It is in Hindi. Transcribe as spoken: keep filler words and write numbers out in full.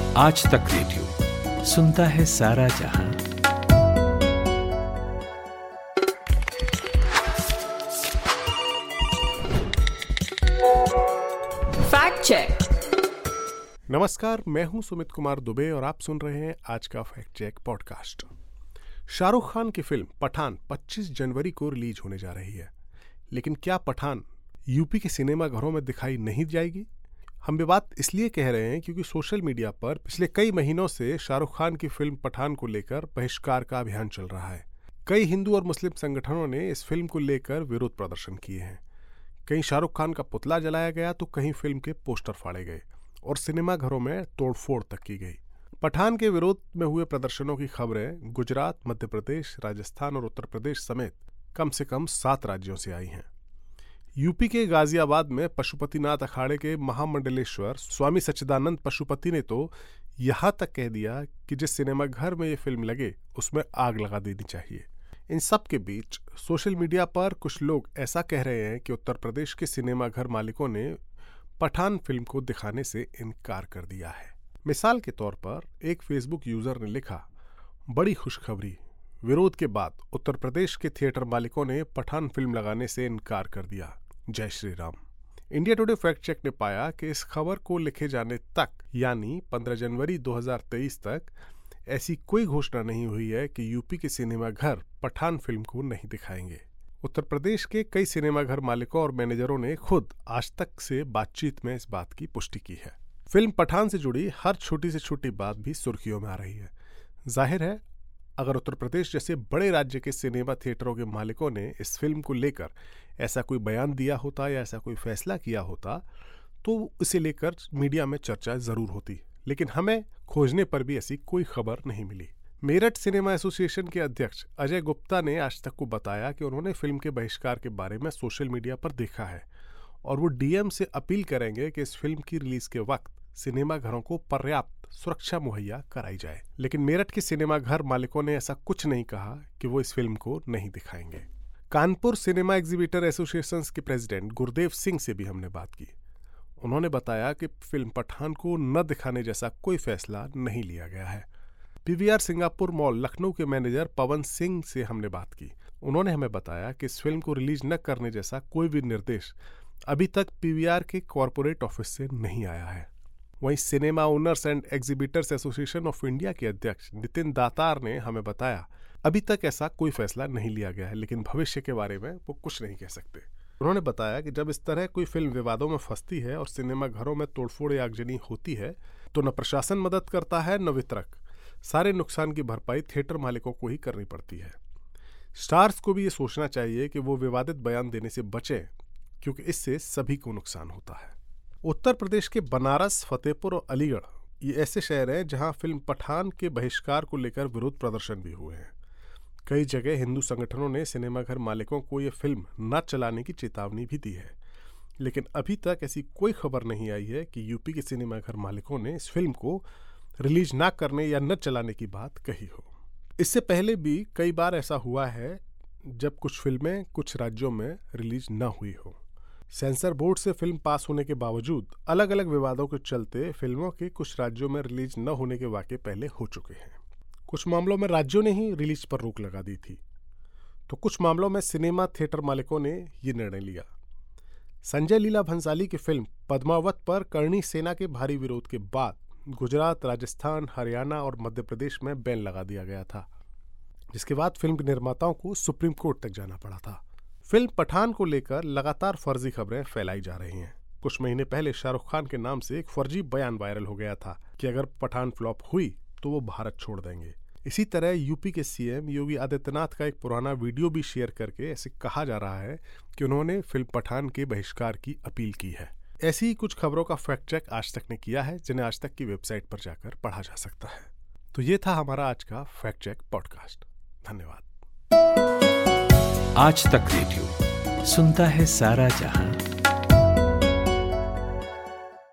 आज तक रेडियो सुनता है सारा जहां। Fact check. नमस्कार, मैं हूं सुमित कुमार दुबे और आप सुन रहे हैं आज का fact check podcast. Shahrukh Khan की फिल्म पठान पच्चीस जनवरी को रिलीज होने जा रही है, लेकिन क्या पठान यूपी के सिनेमा घरों में दिखाई नहीं जाएगी? हम ये बात इसलिए कह रहे हैं क्योंकि सोशल मीडिया पर पिछले कई महीनों से शाहरुख खान की फिल्म पठान को लेकर बहिष्कार का अभियान चल रहा है। कई हिंदू और मुस्लिम संगठनों ने इस फिल्म को लेकर विरोध प्रदर्शन किए हैं। कहीं शाहरुख खान का पुतला जलाया गया तो कहीं फिल्म के पोस्टर फाड़े गए और सिनेमा घरों में तोड़फोड़ तक की गई। पठान के विरोध में हुए प्रदर्शनों की खबरें गुजरात, मध्य प्रदेश, राजस्थान और उत्तर प्रदेश समेत कम से कम सात राज्यों से आई हैं। यूपी के गाजियाबाद में पशुपतिनाथ अखाड़े के महामंडलेश्वर स्वामी सच्चिदानंद पशुपति ने तो यहाँ तक कह दिया कि जिस सिनेमा घर में ये फिल्म लगे उसमें आग लगा देनी चाहिए। इन सब के बीच सोशल मीडिया पर कुछ लोग ऐसा कह रहे हैं कि उत्तर प्रदेश के सिनेमा घर मालिकों ने पठान फिल्म को दिखाने से इनकार कर दिया है। मिसाल के तौर पर एक फेसबुक यूजर ने लिखा, बड़ी खुशखबरी, विरोध के बाद उत्तर प्रदेश के थिएटर मालिकों ने पठान फिल्म लगाने से इनकार कर दिया। जय Shri Ram. India Today fact check ने पाया कि इस खबर को लिखे जाने तक यानी पंद्रह जनवरी दो हज़ार तेईस तक ऐसी कोई घोषणा नहीं हुई है कि यूपी के सिनेमा घर पठान फिल्म को नहीं दिखाएंगे। उत्तर प्रदेश के कई सिनेमा घर मालिकों और मैनेजरों ने खुद आज तक से बातचीत में इस बात की पुष्टि की है। फिल्म पठान से जुड़ी हर छोटी से छोटी बात भी सुर्खियों में आ रही है। जाहिर है, अगर उत्तर प्रदेश जैसे बड़े राज्य के सिनेमा थिएटरों के मालिकों ने इस फिल्म को लेकर ऐसा कोई बयान दिया होता या ऐसा कोई फैसला किया होता तो इसे लेकर मीडिया में चर्चा जरूर होती, लेकिन हमें खोजने पर भी ऐसी कोई खबर नहीं मिली। मेरठ सिनेमा एसोसिएशन के अध्यक्ष अजय गुप्ता ने आज तक को बताया कि उन्होंने फिल्म के बहिष्कार के बारे में सोशल मीडिया पर देखा है और वो डीएम से अपील करेंगे कि इस फिल्म की रिलीज के वक्त सिनेमा घरों को पर्याप्त सुरक्षा मुहैया कराई जाए। लेकिन मेरठ के सिनेमा घर मालिकों ने ऐसा कुछ नहीं कहा कि वो इस फिल्म को नहीं दिखाएंगे। कानपुर सिनेमा एग्जीबिटर एसोसिएशन के प्रेसिडेंट गुरदेव सिंह से भी हमने बात की। उन्होंने बताया कि फिल्म पठान को न दिखाने जैसा कोई फैसला नहीं लिया गया है। पीवीआर सिंगापुर मॉल लखनऊ के मैनेजर पवन सिंह से हमने बात की। उन्होंने हमें बताया कि इस फिल्म को रिलीज न करने जैसा कोई भी निर्देश अभी तक पीवीआर के कॉरपोरेट ऑफिस से नहीं आया है। वहीं cinema owners and exhibitors association of India के अध्यक्ष नितिन दातार ने हमें बताया, अभी तक ऐसा कोई फैसला नहीं लिया गया है, लेकिन भविष्य के बारे में वो कुछ नहीं कह सकते। उन्होंने बताया कि जब इस तरह कोई फिल्म विवादों में फंसती है और सिनेमा घरों में तोड़फोड़ या आगजनी होती है तो न प्रशासन मदद करता है न वितरक। सारे नुकसान की भरपाई थिएटर मालिकों को ही करनी पड़ती है। स्टार्स को भी ये सोचना चाहिए कि वो विवादित बयान देने से बचें, क्योंकि इससे सभी को नुकसान होता है। उत्तर प्रदेश के बनारस, फतेहपुर और अलीगढ़ ये ऐसे शहर हैं जहां फिल्म पठान के बहिष्कार को लेकर विरोध प्रदर्शन भी हुए हैं। कई जगह हिंदू संगठनों ने सिनेमाघर मालिकों को ये फिल्म न चलाने की चेतावनी भी दी है, लेकिन अभी तक ऐसी कोई खबर नहीं आई है कि यूपी के सिनेमाघर मालिकों ने इस फिल्म को रिलीज न करने या न चलाने की बात कही हो। इससे पहले भी कई बार ऐसा हुआ है जब कुछ फिल्में कुछ राज्यों में रिलीज न हुई हो। सेंसर बोर्ड से फिल्म पास होने के बावजूद अलग अलग विवादों के चलते फिल्मों के कुछ राज्यों में रिलीज न होने के वाक़े पहले हो चुके हैं। कुछ मामलों में राज्यों ने ही रिलीज पर रोक लगा दी थी, तो कुछ मामलों में सिनेमा थिएटर मालिकों ने ये निर्णय लिया। संजय लीला भंसाली की फिल्म पद्मावत पर करणी सेना के भारी विरोध के बाद गुजरात, राजस्थान, हरियाणा और मध्य प्रदेश में बैन लगा दिया गया था, जिसके बाद फिल्म के निर्माताओं को सुप्रीम कोर्ट तक जाना पड़ा था। फिल्म पठान को लेकर लगातार फर्जी खबरें फैलाई जा रही हैं। कुछ महीने पहले शाहरुख खान के नाम से एक फर्जी बयान वायरल हो गया था कि अगर पठान फ्लॉप हुई तो वो भारत छोड़ देंगे। इसी तरह यूपी के सीएम योगी आदित्यनाथ का एक पुराना वीडियो भी शेयर करके ऐसे कहा जा रहा है कि उन्होंने फिल्म पठान के बहिष्कार की अपील की है। ऐसी ही कुछ खबरों का फैक्ट चेक आज तक ने किया है, जिन्हें आज तक की वेबसाइट पर जाकर पढ़ा जा सकता है। तो ये था हमारा आज का फैक्ट चेक पॉडकास्ट। धन्यवाद। आज तक रेडियो सुनता है सारा जहां।